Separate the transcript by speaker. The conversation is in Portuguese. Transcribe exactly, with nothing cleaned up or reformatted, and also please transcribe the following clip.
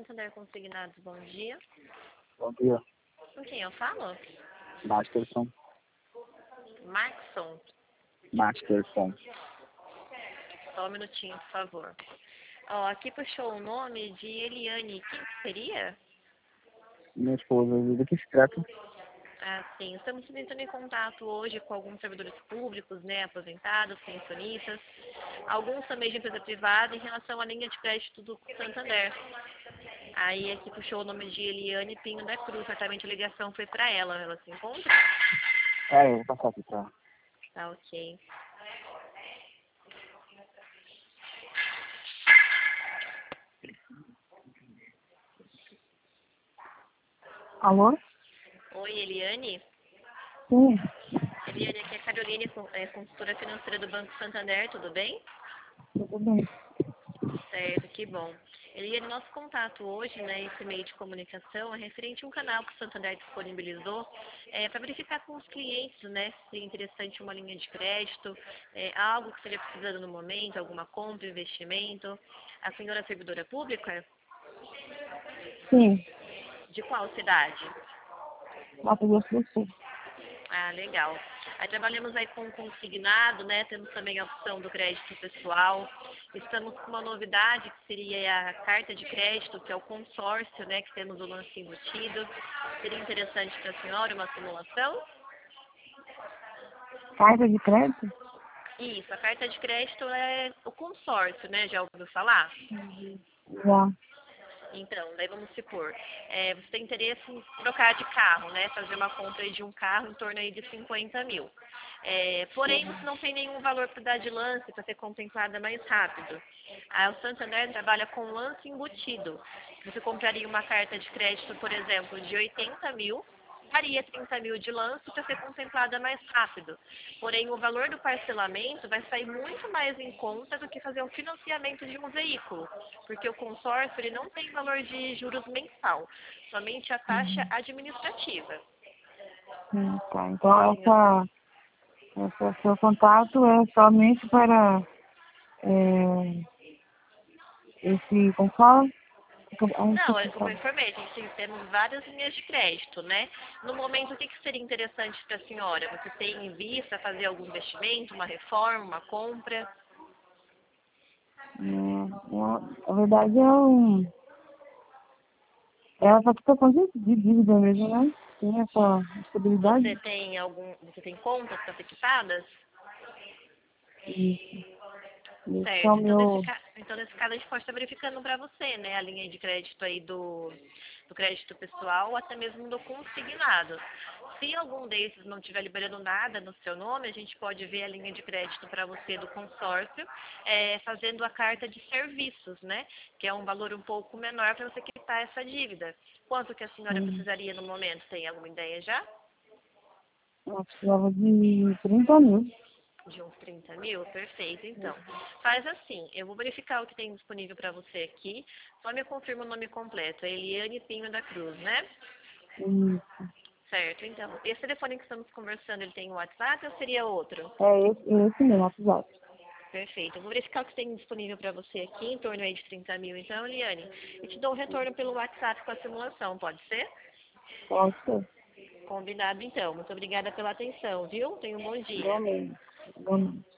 Speaker 1: Santander Consignados, bom dia.
Speaker 2: Bom dia.
Speaker 1: Com quem eu falo?
Speaker 2: Masterson.
Speaker 1: Maxson.
Speaker 2: Masterson.
Speaker 1: Só um minutinho, por favor. Ó, aqui puxou o nome de Eliane. Quem que seria?
Speaker 2: Minha esposa, do que se trata?
Speaker 1: Ah, sim. Estamos entrando em contato hoje com alguns servidores públicos, né, aposentados, pensionistas, alguns também de empresa privada, em relação à linha de crédito do Santander. Aí aqui puxou o nome de Eliane Pinho da Cruz. Certamente a ligação foi para ela. Ela se encontra?
Speaker 2: É, eu vou passar aqui pra...
Speaker 1: Tá, ok.
Speaker 2: Alô?
Speaker 1: Oi, Eliane.
Speaker 2: Sim,
Speaker 1: Eliane, aqui é a Caroline, con- é, consultora financeira do Banco Santander, tudo bem?
Speaker 2: tudo bem.
Speaker 1: Certo, que bom. Eliane, nosso contato hoje, né, esse meio de comunicação, é referente a um canal que o Santander disponibilizou é, para verificar com os clientes, né, se é interessante uma linha de crédito, é, algo que esteja precisando no momento, alguma compra, investimento. A senhora é servidora pública?
Speaker 2: Sim,
Speaker 1: De qual cidade?
Speaker 2: Mato Grosso do Sul.
Speaker 1: Ah, legal. Aí trabalhamos aí com consignado, né? Temos também a opção do crédito pessoal. Estamos com uma novidade que seria a carta de crédito, que é o consórcio, né? Que temos o lance embutido. Seria interessante para a senhora uma simulação?
Speaker 2: Carta de crédito?
Speaker 1: Isso, a carta de crédito é o consórcio, né? Já ouviu falar?
Speaker 2: Já.
Speaker 1: Então, daí vamos supor, é, você tem interesse em trocar de carro, né? Fazer uma compra aí de um carro em torno aí de cinquenta mil. É, porém, você não tem nenhum valor para dar de lance para ser contemplada mais rápido. A o Santander trabalha com lance embutido. Você compraria uma carta de crédito, por exemplo, de oitenta mil, daria trinta mil de lance para ser contemplada mais rápido. Porém, o valor do parcelamento vai sair muito mais em conta do que fazer um financiamento de um veículo, porque o consórcio ele não tem valor de juros mensal, somente a taxa
Speaker 2: Uhum.
Speaker 1: administrativa.
Speaker 2: Sim, tá. Então, essa, essa seu contato é somente para é, esse, como fala? Eu
Speaker 1: Não, é
Speaker 2: esqueci,
Speaker 1: como eu
Speaker 2: sabe?
Speaker 1: informei, a gente temos várias linhas de crédito, né? No momento, o que, que seria interessante para a senhora? Você tem em vista fazer algum investimento, uma reforma, uma compra?
Speaker 2: É, é, na verdade, é um... É a satisfação de, de dívida mesmo, né? Tem essa possibilidade.
Speaker 1: Você tem algum, você tem contas participadas?
Speaker 2: Isso. Esse é o
Speaker 1: Certo, então nesse,
Speaker 2: meu...
Speaker 1: ca- então nesse caso a gente pode estar verificando para você, né, a linha de crédito aí do, do crédito pessoal ou até mesmo do consignado. Se algum desses não estiver liberando nada no seu nome, a gente pode ver a linha de crédito para você do consórcio, é, fazendo a carta de serviços, né, que é um valor um pouco menor para você quitar essa dívida. Quanto que a senhora
Speaker 2: Hum,
Speaker 1: precisaria no momento? Tem alguma ideia já?
Speaker 2: eu precisava de trinta mil.
Speaker 1: De uns trinta mil? Perfeito, então. Faz assim, eu vou verificar o que tem disponível para você aqui. Só me confirma o nome completo. É Eliane Pinho da Cruz, né?
Speaker 2: Isso.
Speaker 1: Certo, então. Esse telefone que estamos conversando, ele tem um WhatsApp ou seria outro?
Speaker 2: É esse, esse mesmo, WhatsApp.
Speaker 1: Perfeito. Eu vou verificar o que tem disponível para você aqui, em torno aí de trinta mil. Então, Eliane, e te dou um retorno pelo WhatsApp com a simulação, pode ser?
Speaker 2: Pode ser.
Speaker 1: Combinado, então. Muito obrigada pela atenção, viu? Tenha um bom dia.
Speaker 2: Igualmente. Igualmente.